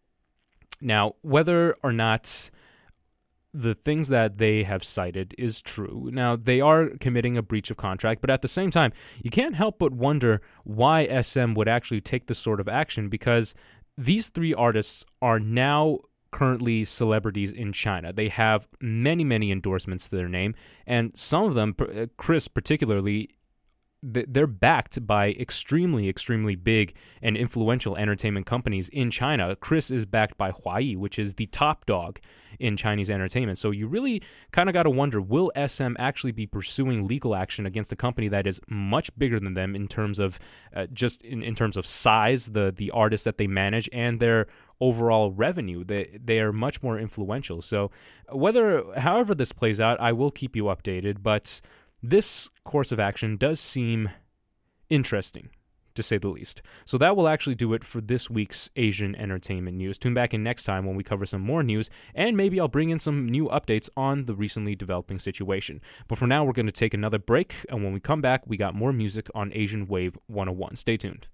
Now, whether or not the things that they have cited is true. Now, they are committing a breach of contract, but at the same time, you can't help but wonder why S M would actually take this sort of action, because these three artists are now currently celebrities in China. They have many, many endorsements to their name, and some of them, Chris particularly, they're backed by extremely, extremely big and influential entertainment companies in China. Chris is backed by Huayi, which is the top dog in Chinese entertainment. So you really kind of got to wonder, will S M actually be pursuing legal action against a company that is much bigger than them in terms of uh, just in, in terms of size, the the artists that they manage, and their overall revenue? They they are much more influential. So whether, however this plays out, I will keep you updated, but this course of action does seem interesting, to say the least. So that will actually do it for this week's Asian Entertainment News. Tune back in next time when we cover some more news, and maybe I'll bring in some new updates on the recently developing situation. But for now, we're going to take another break, and when we come back, we got more music on Asian Wave one oh one. Stay tuned.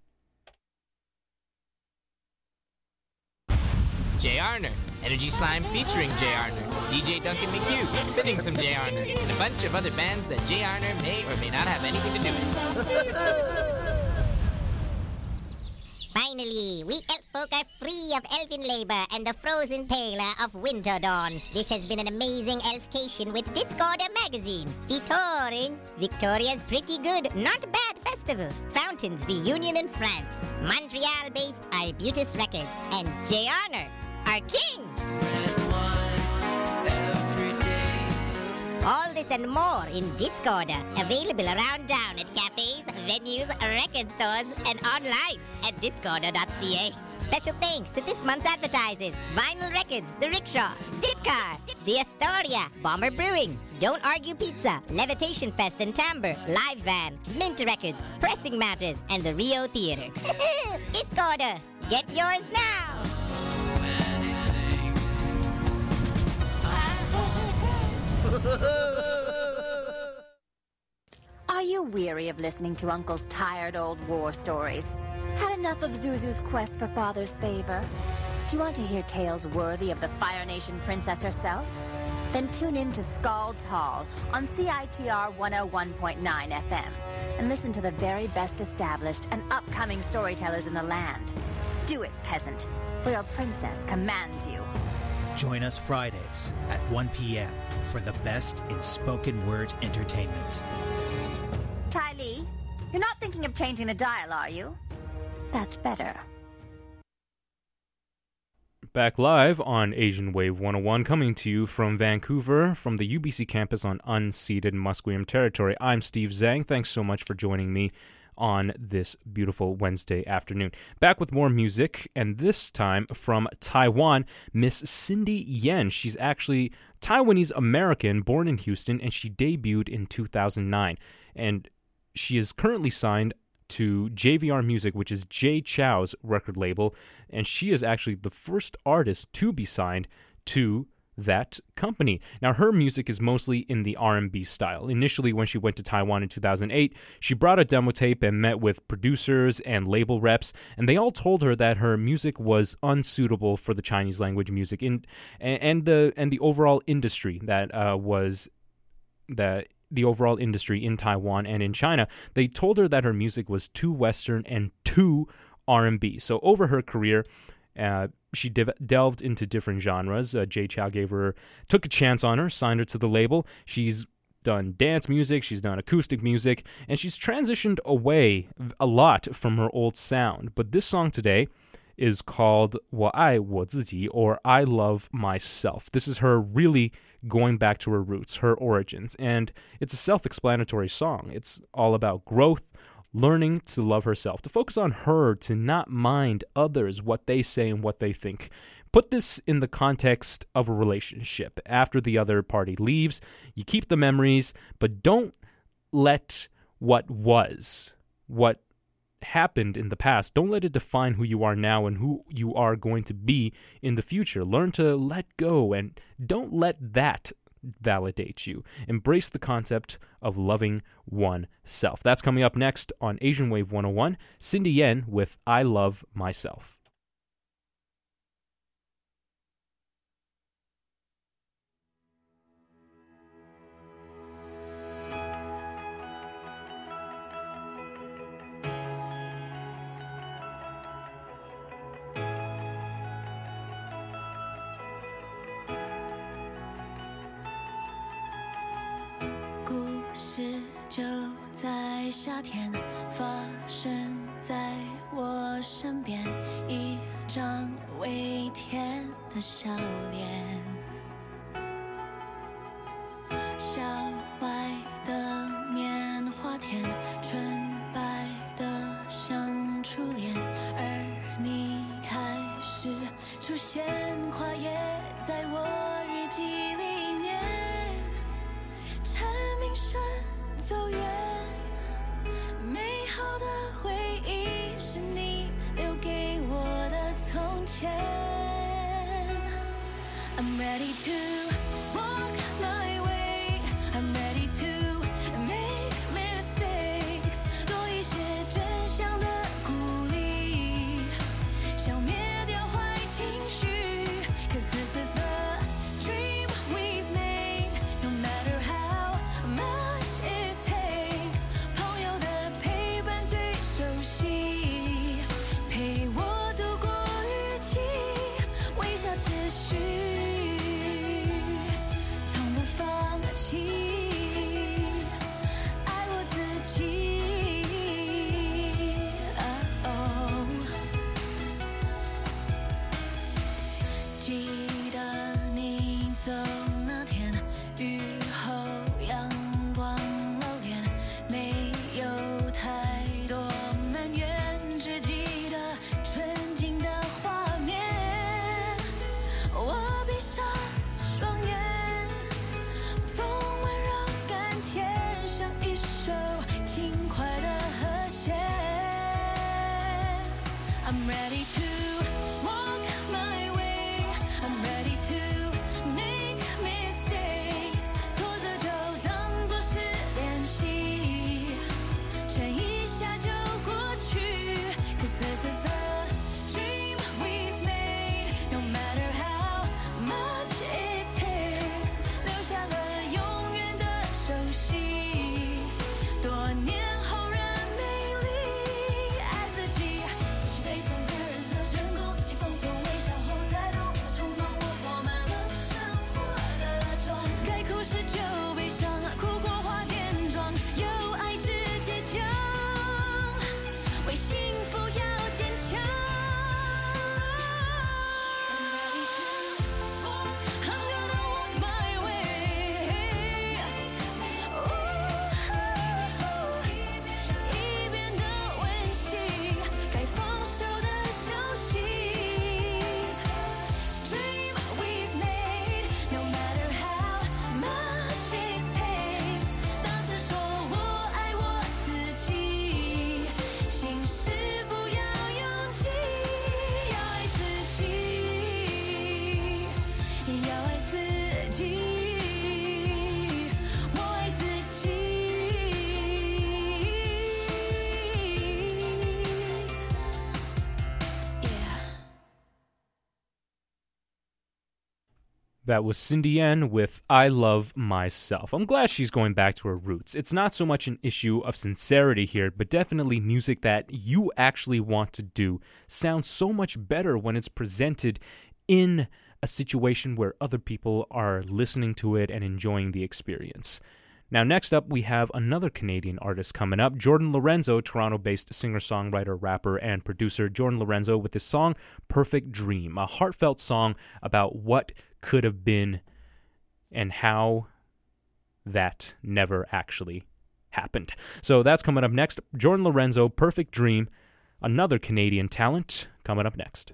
Jay Arner, Energy Slime featuring Jay Arner, D J Duncan McHugh spinning some Jay Arner, and a bunch of other bands that Jay Arner may or may not have anything to do with. Finally, we elf folk are free of elfin labor and the frozen pale of winter dawn. This has been an amazing elfcation with Discorder magazine, featuring Victoria's Pretty Good Not Bad Festival, Fountains Reunion in France, Montreal-based Arbutus Records, and Jay Arner, our king! All this and more in Discorder, available around town at cafes, venues, record stores, and online at discorder dot c a. Special thanks to this month's advertisers: Vinyl Records, The Rickshaw, Zipcar, The Astoria, Bomber Brewing, Don't Argue Pizza, Levitation Fest and Timbre, Live Van, Mint Records, Pressing Matters, and the Rio Theater. Discorder, get yours now! Are you weary of listening to Uncle's tired old war stories? Had enough of Zuzu's quest for father's favor? Do you want to hear tales worthy of the Fire Nation princess herself? Then tune in to Scald's Hall on C I T R one oh one point nine F M and listen to the very best established and upcoming storytellers in the land. Do it, peasant, for your princess commands you. Join us Fridays at one p.m. for the best in spoken word entertainment. Ty Lee, you're not thinking of changing the dial, are you? That's better. Back live on Asian Wave one oh one, coming to you from Vancouver, from the U B C campus on unceded Musqueam territory. I'm Steve Zhang. Thanks so much for joining me on this beautiful Wednesday afternoon. Back with more music, and this time from Taiwan, Miss Cindy Yen. She's actually Taiwanese American, born in Houston, and she debuted in two thousand nine. And she is currently signed to J V R Music, which is Jay Chou's record label, and she is actually the first artist to be signed to that company. Now, her music is mostly in the R and B style. Initially, when she went to Taiwan in two thousand eight, she brought a demo tape and met with producers and label reps, and they all told her that her music was unsuitable for the Chinese language music in, and, and the and the overall industry that uh, was the the overall industry in Taiwan and in China. They told her that her music was too Western and too R and B. So over her career, uh, she de- delved into different genres. Uh, Jay Chou gave her, took a chance on her, signed her to the label. She's done dance music, she's done acoustic music, and she's transitioned away a lot from her old sound. But this song today is called 我爱我自己, or I Love Myself. This is her really going back to her roots, her origins, and it's a self-explanatory song. It's all about growth, learning to love herself, to focus on her, to not mind others, what they say and what they think. Put this in the context of a relationship. After the other party leaves, you keep the memories, but don't let what was, what happened in the past, don't let it define who you are now and who you are going to be in the future. Learn to let go and don't let that validate you. Embrace the concept of loving oneself. That's coming up next on Asian Wave one oh one. Cindy Yen with I Love Myself. 故事就在夏天发生在我身边，一张微甜的笑脸。校外的棉花田，纯白的像初恋，而你开始出现，跨页在我日记里面。蝉鸣声走远，美好的回忆是你留给我的从前。I'm ready to walk my way. I'm ready to make mistakes. 多一些真相的鼓励，消灭掉坏情绪。Cause this is the dream we've made. No matter how much it takes. 朋友的陪伴最熟悉，陪我度过雨季，微笑持续，从不放弃。爱我自己。哦，记得你走那天，雨后阳光露脸，没有太多埋怨，只记得纯净的画面。我闭上双眼，风温柔甘甜，像一首轻快的和弦。I'm ready to walk my way. I'm ready to make That was Cindy Yen with I Love Myself. I'm glad she's going back to her roots. It's not so much an issue of sincerity here, but definitely music that you actually want to do sounds so much better when it's presented in a situation where other people are listening to it and enjoying the experience. Now, next up, we have another Canadian artist coming up, Jordan Lorenzo, Toronto-based singer-songwriter, rapper, and producer. Jordan Lorenzo with his song Perfect Dream, a heartfelt song about what could have been and how that never actually happened. So that's coming up next. Jordan Lorenzo, Perfect Dream, another Canadian talent, coming up next.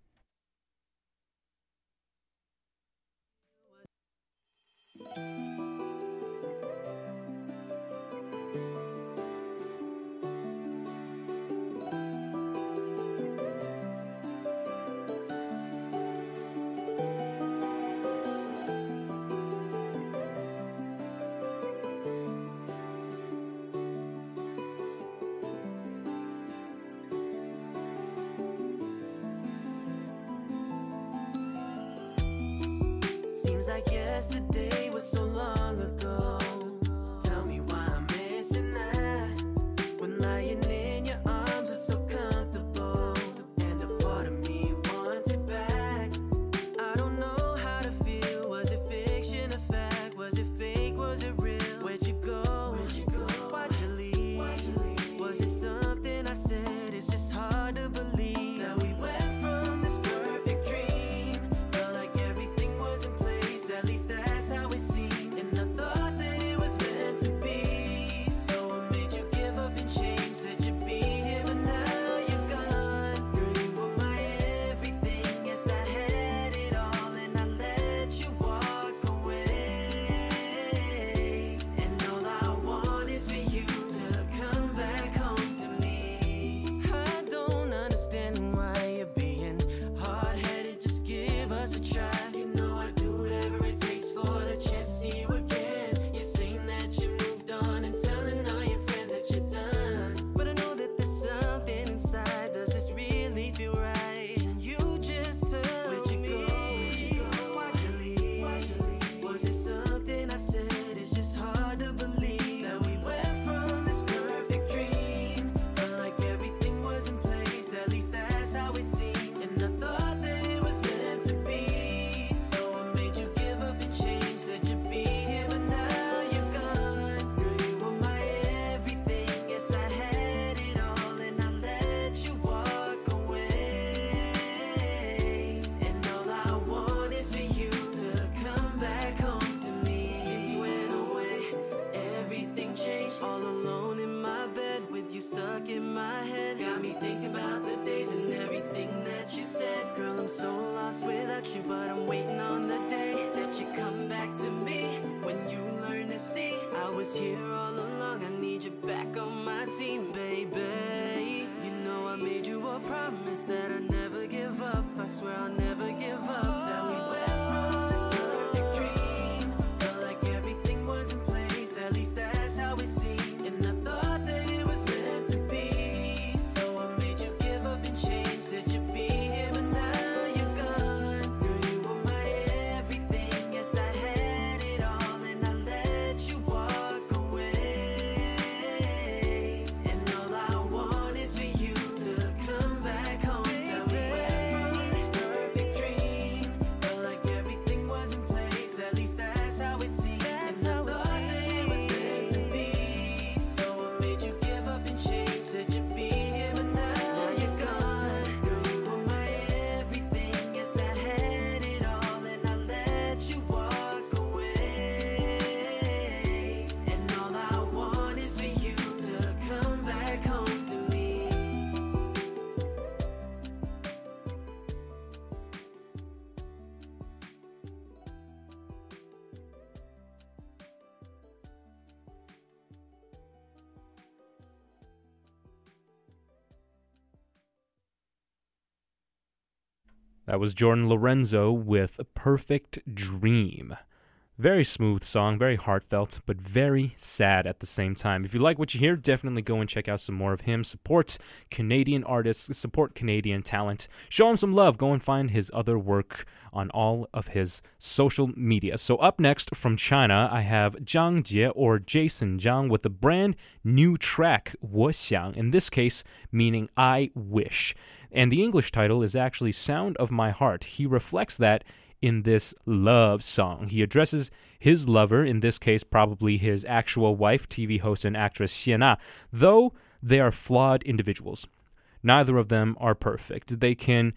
Seems like yesterday was so long ago. Tell me why I'm missing that. When lying in your arms is so comfortable, and a part of me wants it back. I don't know how to feel. Was it fiction or fact? Was it fake? Was it real? Where'd you go? Where'd you go? Why'd you leave? Why'd you leave? Was it something I said? It's just hard to believe that we went from this perfect dream. Felt like everything was in place. At least that's how it seemed. And I thought that it was meant to be. So I made you give up and change. Said you'd be here, but now you're gone. Girl, you were my everything. Yes, I had it all, and I let you walk away. And all I want is for you to come back home to me. I don't understand why you're being hard-headed. Just give us a try. You know I do whatever it takes for the chance to see you again. You're saying that you moved on and telling all your friends that you're done. But I know that there's something inside. Does this really feel right? And you just tell me. Why'd you leave? Was it something I said? It's just hard to believe that we went from this perfect dream. Felt like everything was in place. At least that's how it seemed. And I thought that it was meant to be. So I made you give up and change. Said you'd be here, but now you're gone. Girl, you were my everything. Yes, I had it all, and I let you walk away. And all I want is for you to come back home to me. Since you went away, everything changed. All alone in my bed with you stuck in my head. Got me thinking about the days and everything that you said. Girl, I'm so lost without you, but I'm waiting on the day that you come back to me. When you learn to see I was here all along, I need you back on my team, baby. You know I made you a promise that I never give up. I swear I'll never give up. That we went from this perfect dream. Felt like everything was in place. At least that's how it seemed. And I thought that it was meant to be. So I made you give up and change. Said you'd be here, but now you're gone. Girl, you were my everything. Yes, I had it all, and I let you walk away. And all I want is for you to come back home. Tell me where from this perfect dream. Felt like everything was in place. At least that's how it seemed. And I thought that it was meant to be. So I made you give up and change. Said you'd be here, but now you're gone. Girl, you were my everything. Yes, I had it all, and I let you walk away. And all I want is for you to come back home to me. That was Jordan Lorenzo with Perfect Dream. Very smooth song, very heartfelt, but very sad at the same time. If you like what you hear, definitely go and check out some more of him. Support Canadian artists, support Canadian talent. Show him some love. Go and find his other work on all of his social media. So up next from China, I have Zhang Jie or Jason Zhang with the brand new track, 我想, in this case meaning I wish. And the English title is actually Sound of My Heart. He reflects that in this love song. He addresses his lover, in this case probably his actual wife, T V host and actress Xie Na, though they are flawed individuals. Neither of them are perfect. They can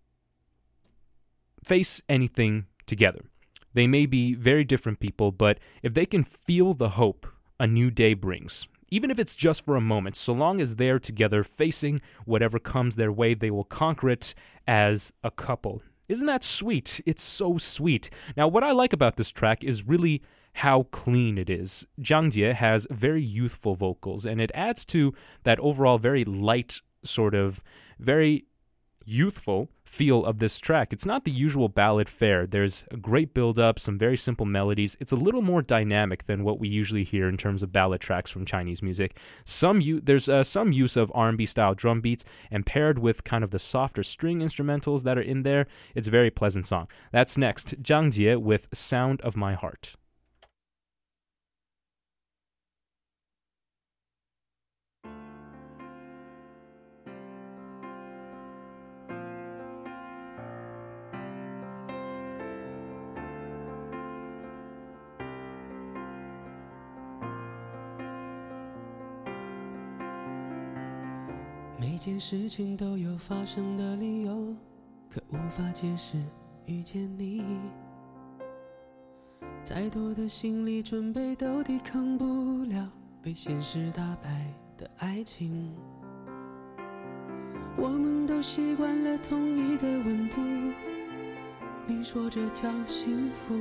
face anything together. They may be very different people, but if they can feel the hope a new day brings, even if it's just for a moment, so long as they're together facing whatever comes their way, they will conquer it as a couple. Isn't that sweet? It's so sweet. Now, what I like about this track is really how clean it is. Zhang Jie has very youthful vocals, and it adds to that overall very light, sort of very youthful feel of this track. It's not the usual ballad fare. There's a great build-up, some very simple melodies. It's a little more dynamic than what we usually hear in terms of ballad tracks from Chinese music. Some u- There's uh, some use of R and B style drum beats, and paired with kind of the softer string instrumentals that are in there, it's a very pleasant song. That's next, Zhang Jie with Sound of My Heart. 每件事情都有发生的理由，可无法解释遇见你。再多的心理准备都抵抗不了被现实打败的爱情。我们都习惯了同一个温度，你说这叫幸福，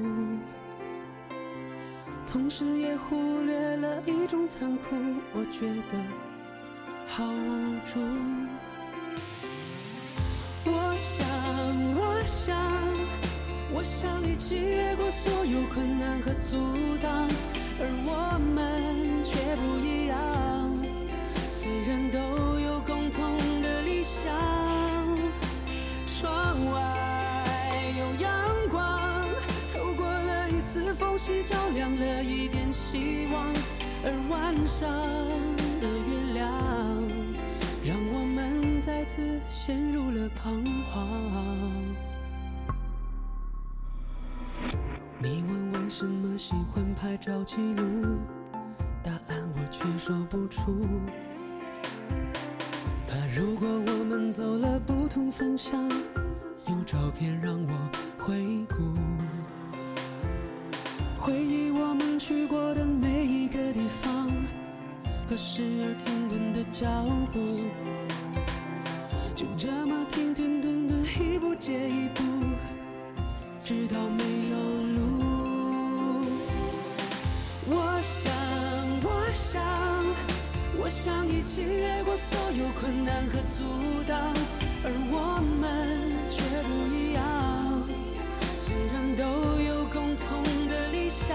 同时也忽略了一种残酷，我觉得好无助。我想，我想，我想一起越过所有困难和阻挡，而我们却不一样。虽然都有共同的理想，窗外有阳光，透过了一丝缝隙，照亮了一点希望，而晚上的月亮让我们再次陷入了彷徨。你问为什么喜欢拍照记录，答案我却说不出。怕如果我们走了不同方向，有照片让我回顾，回忆我们去过的每一个地方和时而停顿的脚步，就这么停停顿顿，一步接一步，直到没有路。我想，我想，我想一起越过所有困难和阻挡，而我们却不一样。虽然都有共同的理想，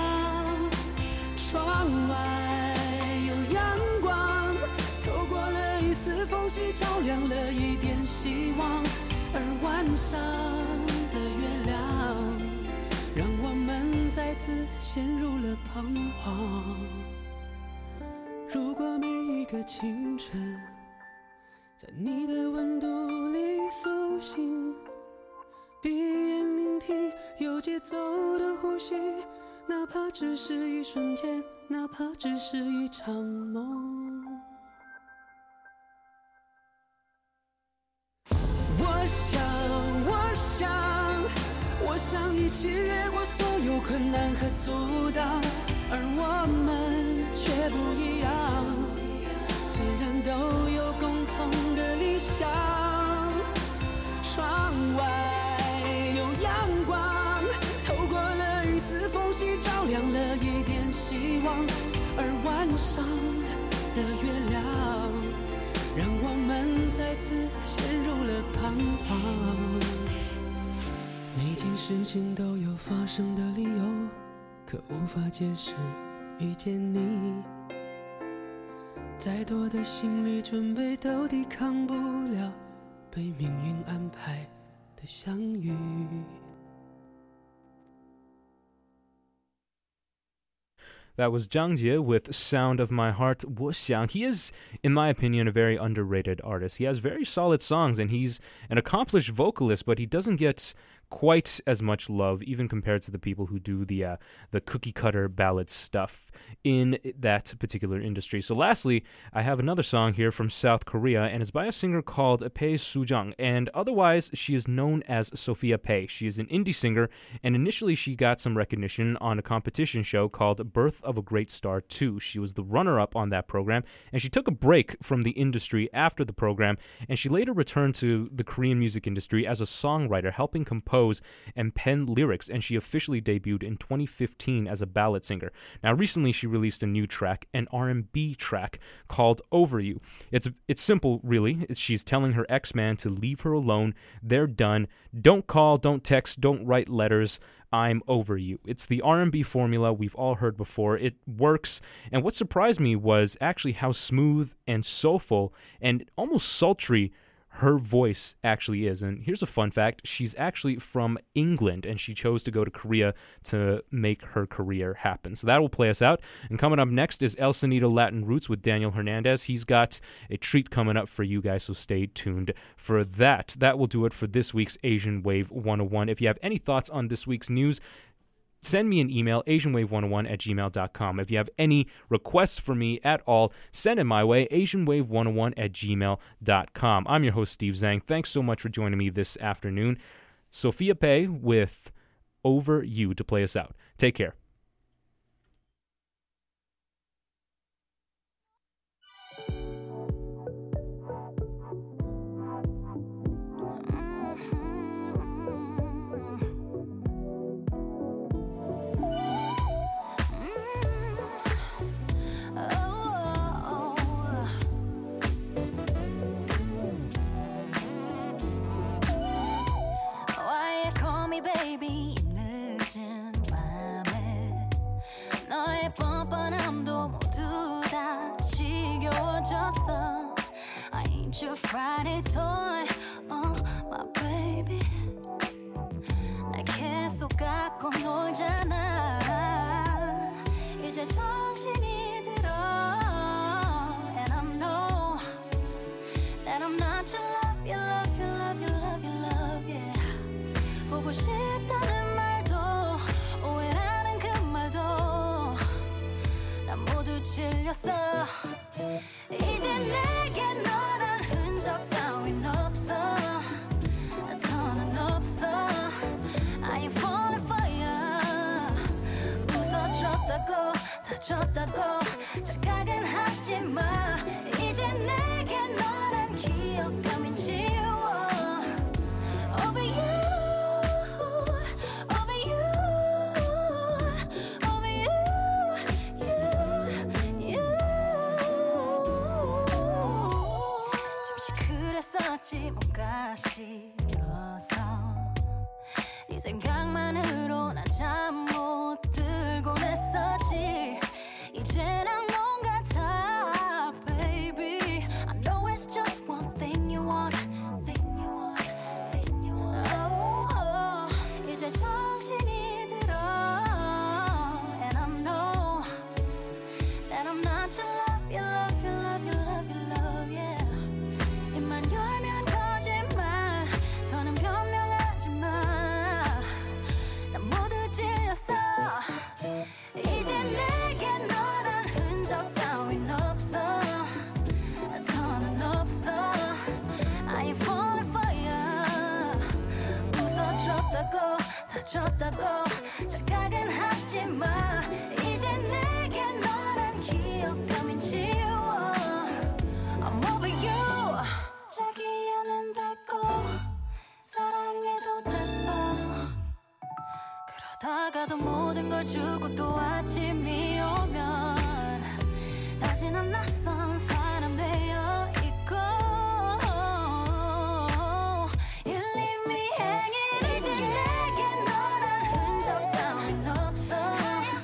窗外有阳光，透过了一丝缝隙，照亮了一点希望，而晚上的月亮让我们再次陷入了彷徨。如果每一个清晨在你的温度里苏醒，闭眼聆听有节奏的呼吸，哪怕只是一瞬间，哪怕只是一场梦。我想，我想，我想一起越过所有困难和阻挡，而我们却不一样。虽然都有共同的理想，窗外有阳光，透过了一丝缝隙，照亮了一点希望，而晚上的月亮让我们再次陷入了彷徨。每件事情都有发生的理由， 可无法解释遇见你。再多的心理准备都抵抗不了被命运安排的相遇。 That was Zhang Jie with Sound of My Heart, 我想. He is, in my opinion, a very underrated artist. He has very solid songs, and he's an accomplished vocalist, but he doesn't get quite as much love, even compared to the people who do the uh, the cookie-cutter ballad stuff in that particular industry. So lastly, I have another song here from South Korea, and it's by a singer called Pei Sujang, and otherwise she is known as Sophia Pei. She is an indie singer, and initially she got some recognition on a competition show called Birth of a Great Star two. She was the runner-up on that program, and she took a break from the industry after the program, and she later returned to the Korean music industry as a songwriter, helping compose and pen lyrics, and she officially debuted in twenty fifteen as a ballad singer. Now, recently she released a new track, an R and B track called Over You. It's it's simple, really. She's telling her ex-man to leave her alone. They're done. Don't call, don't text, don't write letters. I'm over you. It's the R and B formula we've all heard before. It works, and what surprised me was actually how smooth and soulful and almost sultry her voice actually is. And here's a fun fact. She's actually from England, and she chose to go to Korea to make her career happen. So that will play us out. And coming up next is El Sonido Latin Roots with Daniel Hernandez. He's got a treat coming up for you guys, so stay tuned for that. That will do it for this week's Asian Wave one oh one. If you have any thoughts on this week's news, send me an email, asian wave one oh one at gmail dot com. If you have any requests for me at all, send it my way, asian wave one oh one at gmail dot com. I'm your host, Steve Zhang. Thanks so much for joining me this afternoon. Sophia Pei with Over You to play us out. Take care. Baby, 늦은 밤에 너의 뻔뻔함도 모두 다 지겨워졌어. I ain't your Friday toy, oh my baby. 날 계속 갖고 놀잖아. 이제 정신이 들어, and I know that I'm not your love, your love, your love, your love, your love, yeah. 보고 싶다는 말도 오해라는 그 말도 난 모두 질렸어. 이제 내게 너란 흔적 따윈 없어. 더는 없어. I ain't falling for ya. 웃어줬다고 다 줬다고 착각은 하지마. 이제 내게 너란 기억감이 지워. Over you. 뭔가 싫어서 네 생각만으로 난 잠 못 들곤 했었지. 이제 난 뭔가 다 baby. I know it's just one thing you want, thing you want, thing you want. Oh, oh. 이제 정신이 들어, and I know that I'm not your love, your love, your love, your love, your love, yeah. 입만 열면 이제 내게 너란 흔적 따윈 없어. 더는 없어. I ain't falling for ya. 웃어줬다고 다 줬다고 착각은 하지마. 이제 내게 너란 기억감이 지워. I'm over you. 자기야 는다고 사랑해도 됐어. 그러다가도 모든 걸 주고 또 아침이 오면 다시 난 낯선 사람 되어 있고. You leave me hanging. 이제 내게 너란 흔적 따윈 없어.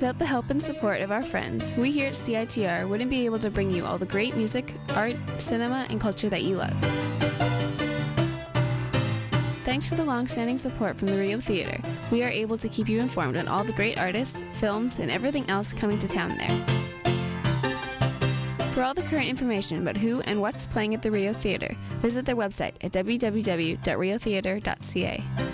Without the help and support of our friends, we here at C I T R wouldn't be able to bring you all the great music, art, cinema, and culture that you love. Thanks to the long-standing support from the Rio Theater, we are able to keep you informed on all the great artists, films, and everything else coming to town there. For all the current information about who and what's playing at the Rio Theater, visit their website at w w w dot rio theater dot c a.